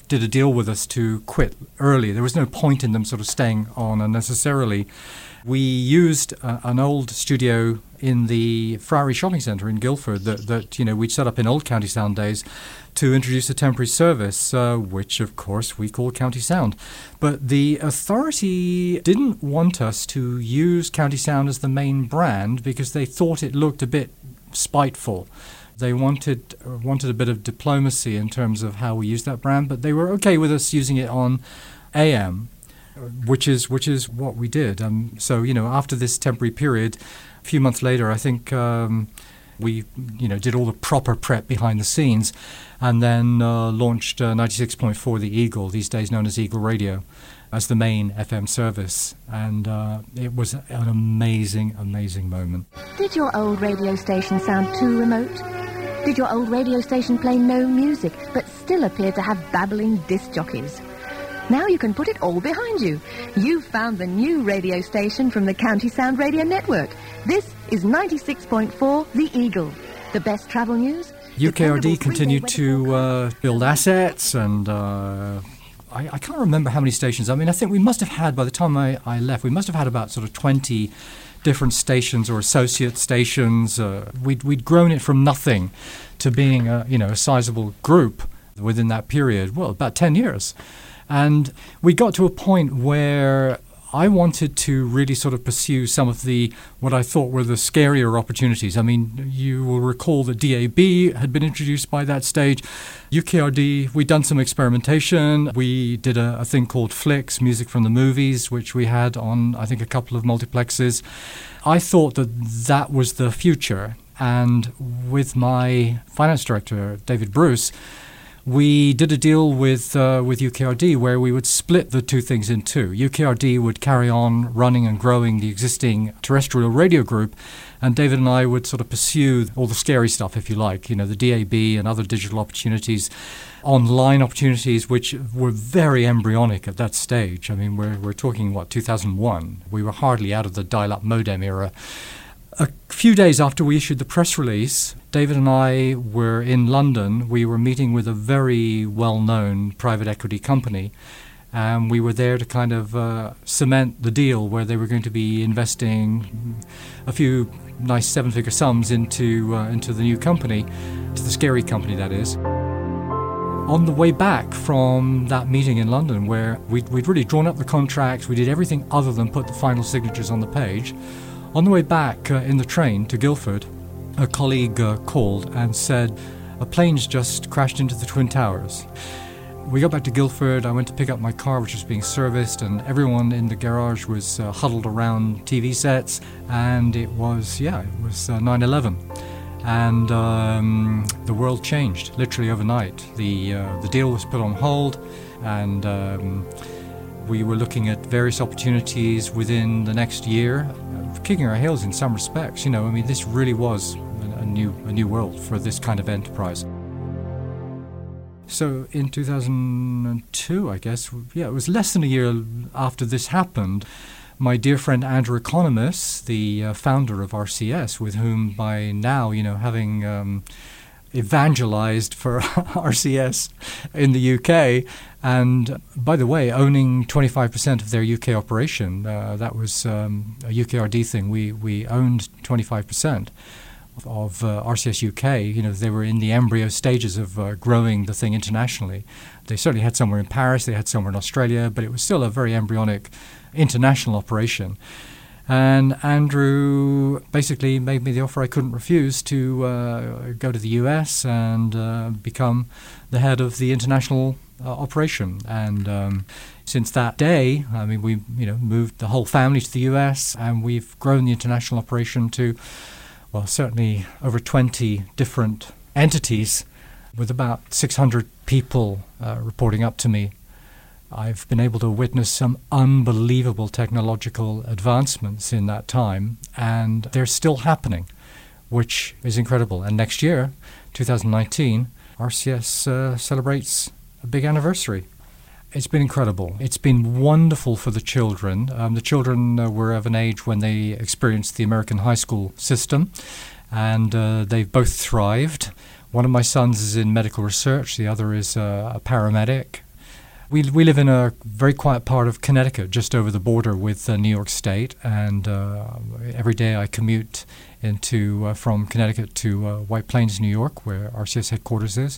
Speaker 3: did a deal with us to quit early. There was no point in them sort of staying on unnecessarily. We used uh, an old studio in the Friary Shopping Centre in Guildford that, that you know we'd set up in old County Sound days to introduce a temporary service, uh, which of course we call County Sound. But the authority didn't want us to use County Sound as the main brand because they thought it looked a bit spiteful. They wanted uh, wanted a bit of diplomacy in terms of how we used that brand, but they were okay with us using it on A M, which is which is what we did. Um, so you know, after this temporary period, a few months later, I think um, we you know did all the proper prep behind the scenes, and then uh, launched uh, ninety-six point four The Eagle, these days known as Eagle Radio, as the main F M service, and uh, it was an amazing, amazing moment.
Speaker 2: Did your old radio station sound too remote? Did your old radio station play no music, but still appear to have babbling disc jockeys? Now you can put it all behind you. You've found the new radio station from the County Sound Radio Network. This is ninety-six point four The Eagle. The best travel news.
Speaker 3: U K R D continued to uh, build assets, and uh, I, I can't remember how many stations. I mean, I think we must have had, by the time I, I left, we must have had about sort of twenty different stations or associate stations. Uh, we'd, we'd grown it from nothing to being a, you know, a sizable group within that period, well, about ten years. And we got to a point where I wanted to really sort of pursue some of the, what I thought were the scarier opportunities. I mean, you will recall that D A B had been introduced by that stage. U K R D, we'd done some experimentation. We did a, a thing called Flicks, music from the movies, which we had on, I think, a couple of multiplexes. I thought that that was the future. And with my finance director, David Bruce, we did a deal with uh, with U K R D where we would split the two things in two. U K R D would carry on running and growing the existing terrestrial radio group, and David and I would sort of pursue all the scary stuff, if you like, you know, the D A B and other digital opportunities, online opportunities, which were very embryonic at that stage. I mean, we're, we're talking, what, two thousand one. We were hardly out of the dial-up modem era. A few days after we issued the press release, David and I were in London. We were meeting with a very well-known private equity company, and we were there to kind of uh, cement the deal where they were going to be investing a few nice seven-figure sums into uh, into the new company, to the scary company, that is. On the way back from that meeting in London, where we'd, we'd really drawn up the contracts, we did everything other than put the final signatures on the page. On the way back uh, in the train to Guildford, a colleague uh, called and said, a plane's just crashed into the Twin Towers. We got back to Guildford. I went to pick up my car, which was being serviced, and everyone in the garage was uh, huddled around T V sets, and it was, yeah, it was uh, nine eleven. And um, the world changed, literally overnight. The, uh, the deal was put on hold, and um, we were looking at various opportunities within the next year, uh, kicking our heels in some respects. You know, I mean, this really was a, a new a new world for this kind of enterprise. So in two thousand two, I guess, yeah, it was less than a year after this happened, my dear friend Andrew Economos, the uh, founder of R C S, with whom by now, you know, having um, evangelized for R C S in the U K, and by the way, owning twenty-five percent of their U K operation, uh, that was um, a U K R D thing. We we owned twenty-five percent of, of uh, R C S U K. You know, they were in the embryo stages of uh, growing the thing internationally. They certainly had somewhere in Paris, they had somewhere in Australia, but it was still a very embryonic international operation. And Andrew basically made me the offer I couldn't refuse to uh, go to the U S and uh, become the head of the international uh, operation. And um, since that day, I mean, we you know moved the whole family to the U S, and we've grown the international operation to, well, certainly over twenty different entities with about six hundred people uh, reporting up to me. I've been able to witness some unbelievable technological advancements in that time, and they're still happening, which is incredible. And next year, two thousand nineteen, R C S uh, celebrates a big anniversary. It's been incredible. It's been wonderful for the children. Um, the children uh, were of an age when they experienced the American high school system, and uh, they've both thrived. One of my sons is in medical research. The other is uh, a paramedic. We we live in a very quiet part of Connecticut, just over the border with uh, New York State, and uh, every day I commute into uh, from Connecticut to uh, White Plains, New York, where R C S headquarters is.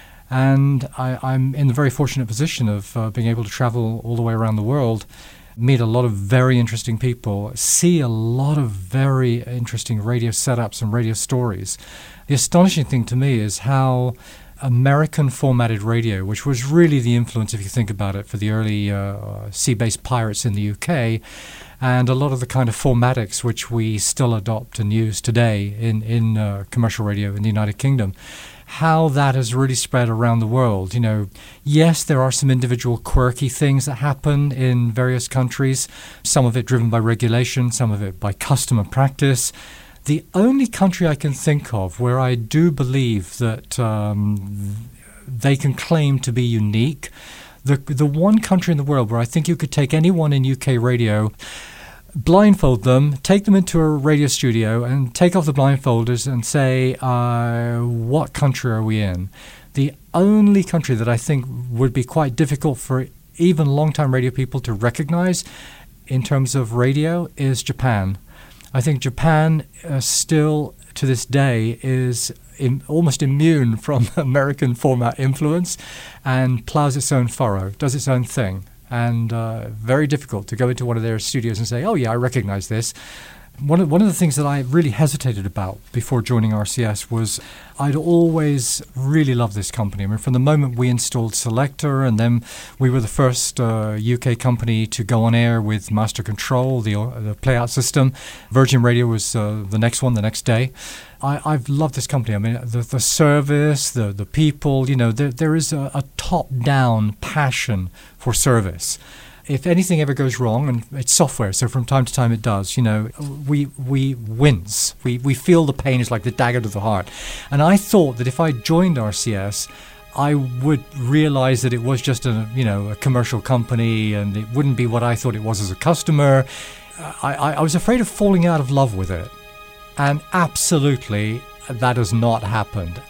Speaker 3: And I, I'm in the very fortunate position of uh, being able to travel all the way around the world, meet a lot of very interesting people, see a lot of very interesting radio setups and radio stories. The astonishing thing to me is how American formatted radio, which was really the influence, if you think about it, for the early uh, sea-based pirates in the U K, and a lot of the kind of formatics which we still adopt and use today in, in uh, commercial radio in the United Kingdom, how that has really spread around the world. You know, yes, there are some individual quirky things that happen in various countries, some of it driven by regulation, some of it by custom and practice. The only country I can think of where I do believe that um, they can claim to be unique, the the one country in the world where I think you could take anyone in U K radio, blindfold them, take them into a radio studio and take off the blindfolders and say, uh, what country are we in? The only country that I think would be quite difficult for even long-time radio people to recognize in terms of radio is Japan. I think Japan uh, still, to this day, is im- almost immune from American format influence and plows its own furrow, does its own thing. And uh, very difficult to go into one of their studios and say, oh, yeah, I recognize this. One of, one of the things that I really hesitated about before joining R C S was I'd always really loved this company. I mean, from the moment we installed Selector, and then we were the first uh, U K company to go on air with Master Control, the, uh, the playout system. Virgin Radio was uh, the next one, the next day. I, I've loved this company. I mean, the, the service, the, the people, you know, there, there is a, a top-down passion for service. If anything ever goes wrong, and it's software, so from time to time it does, you know, we we wince. We we feel the pain is like the dagger to the heart. And I thought that if I joined R C S, I would realize that it was just a, you know, a commercial company and it wouldn't be what I thought it was as a customer. I, I, I was afraid of falling out of love with it. And absolutely, that has not happened.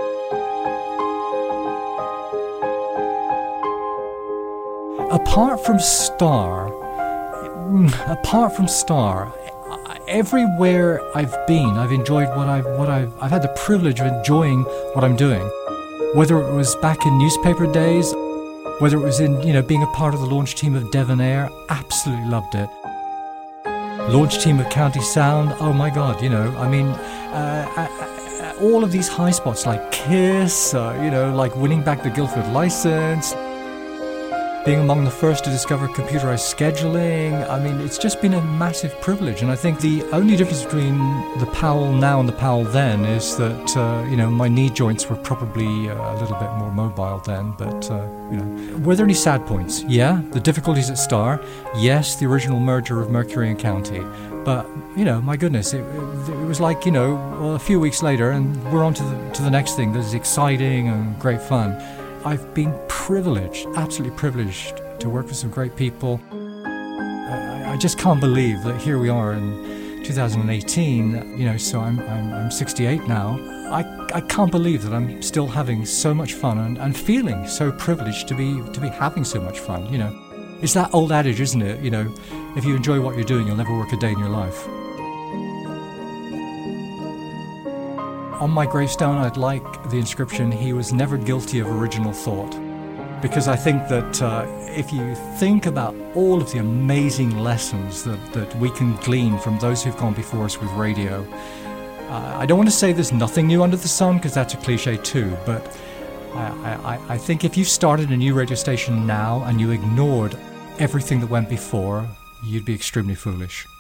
Speaker 3: Apart from Star, apart from Star, everywhere I've been, I've enjoyed what I've, what I've, I've had the privilege of enjoying what I'm doing. Whether it was back in newspaper days, whether it was in, you know, being a part of the launch team of Devon Air, absolutely loved it. Launch team of County Sound, oh my God, you know, I mean, uh, all of these high spots like KISS, uh, you know, like winning back the Guildford license, being among the first to discover computerized scheduling. I mean, it's just been a massive privilege. And I think the only difference between the Powell now and the Powell then is that, uh, you know, my knee joints were probably uh, a little bit more mobile then. But, uh, you know, were there any sad points? Yeah. The difficulties at Star. Yes, the original merger of Mercury and County. But, you know, my goodness, it, it, it was like, you know, well, a few weeks later and we're on to the, to the next thing that is exciting and great fun. I've been privileged, absolutely privileged, to work with some great people. I, I just can't believe that here we are in two thousand eighteen. You know, so I'm I'm, I'm sixty-eight now. I I can't believe that I'm still having so much fun and, and feeling so privileged to be to be having so much fun. You know, it's that old adage, isn't it? You know, if you enjoy what you're doing, you'll never work a day in your life. On my gravestone, I'd like the inscription, "He was never guilty of original thought." Because I think that uh, if you think about all of the amazing lessons that, that we can glean from those who've gone before us with radio, uh, I don't want to say there's nothing new under the sun, because that's a cliche too, but I, I, I think if you started a new radio station now and you ignored everything that went before, you'd be extremely foolish.